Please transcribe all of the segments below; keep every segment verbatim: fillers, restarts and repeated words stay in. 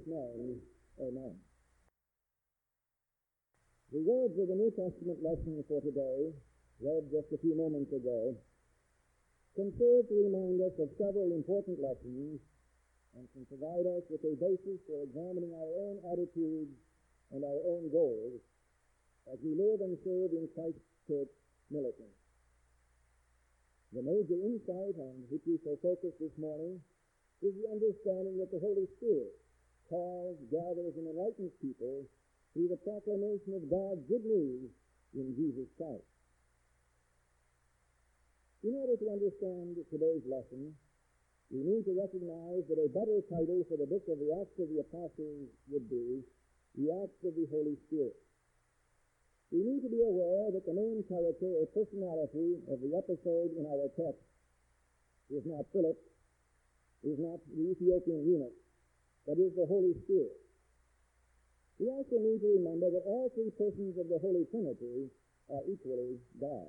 Jesus' name, amen. The words of the New Testament lesson for today, read just a few moments ago, can serve to remind us of several important lessons and can provide us with a basis for examining our own attitudes and our own goals as we live and serve in Christ's church militant. The major insight on which we shall focus this morning is the understanding that the Holy Spirit calls, gathers, and enlightens people through the proclamation of God's good news in Jesus Christ. In order to understand today's lesson, we need to recognize that a better title for the book of the Acts of the Apostles would be The Acts of the Holy Spirit. We need to be aware that the main character or personality of the episode in our text is not Philip, is not the Ethiopian eunuch, but is the Holy Spirit. We also need to remember that all three persons of the Holy Trinity are equally God.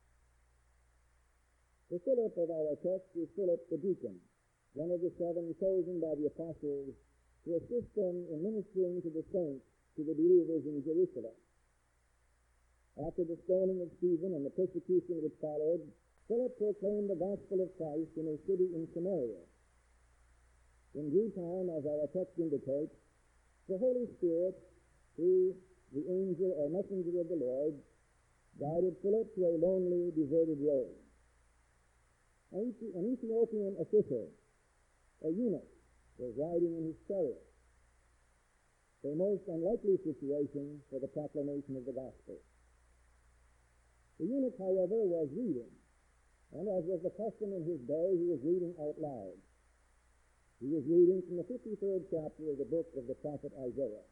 The Philip of our text is Philip the deacon, one of the seven chosen by the apostles to assist them in ministering to the saints, to the believers in Jerusalem. After the stoning of Stephen and the persecution which followed, Philip proclaimed the gospel of Christ in a city in Samaria. In due time, as our text indicates, the Holy Spirit, through the angel or messenger of the Lord, guided Philip to a lonely, deserted road. An Ethiopian official, a eunuch, was riding in his chariot. A most unlikely situation for the proclamation of the gospel. The eunuch, however, was reading, and as was the custom in his day, he was reading out loud. He was reading from the fifty-third chapter of the book of the prophet Isaiah.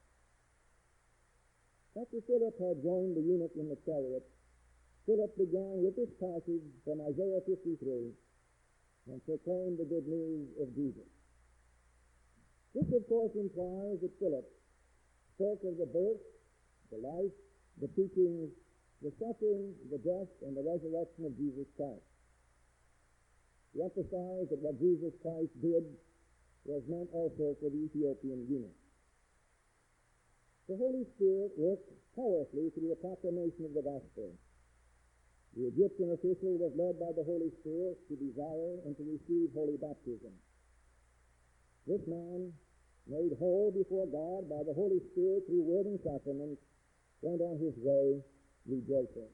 After Philip had joined the eunuch in the chariot, Philip began with this passage from Isaiah fifty-three and proclaimed the good news of Jesus. This, of course, implies that Philip spoke of the birth, the life, the teachings, the suffering, the death, and the resurrection of Jesus Christ. He emphasized that what Jesus Christ did was meant also for the Ethiopian eunuch. The Holy Spirit worked powerfully through the proclamation of the gospel. The Egyptian official was led by the Holy Spirit to desire and to receive holy baptism. This man, made whole before God by the Holy Spirit through word and sacrament, went on his way rejoicing.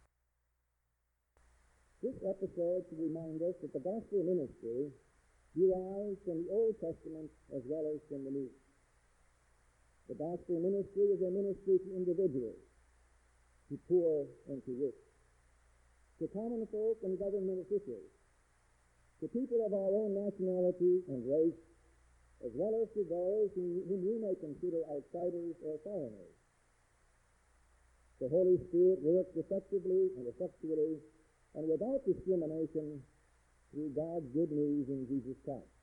This episode should remind us that the gospel ministry derives from the Old Testament as well as from the New. The gospel ministry is a ministry to individuals, to poor and to rich, to common folk and government officials, to people of our own nationality and race, as well as to those whom, whom we may consider outsiders or foreigners. The Holy Spirit works effectively and effectually and without discrimination through God's good news in Jesus Christ.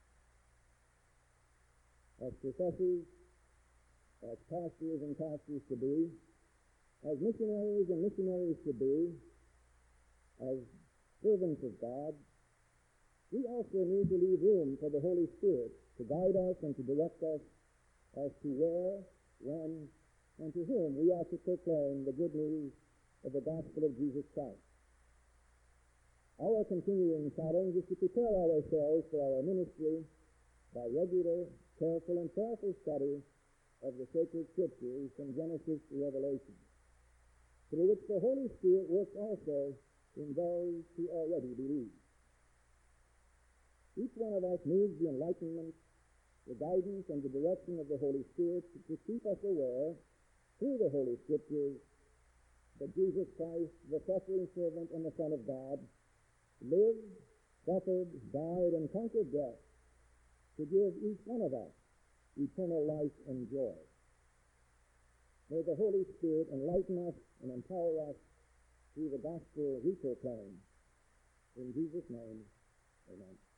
As professors, as pastors and pastors to be, as missionaries and missionaries to be, as servants of God, we also need to leave room for the Holy Spirit to guide us and to direct us as to where, when, and to whom we are to proclaim the good news of the gospel of Jesus Christ. Our continuing challenge is to prepare ourselves for our ministry by regular, careful, and prayerful study of the sacred scriptures from Genesis to Revelation, through which the Holy Spirit works also in those who already believe. Each one of us needs the enlightenment, the guidance, and the direction of the Holy Spirit to, to keep us aware, through the Holy Scriptures, that Jesus Christ, the suffering servant and the Son of God, lived, suffered, died, and conquered death to give each one of us eternal life and joy. May the Holy Spirit enlighten us and empower us through the gospel we proclaim. In Jesus' name, amen.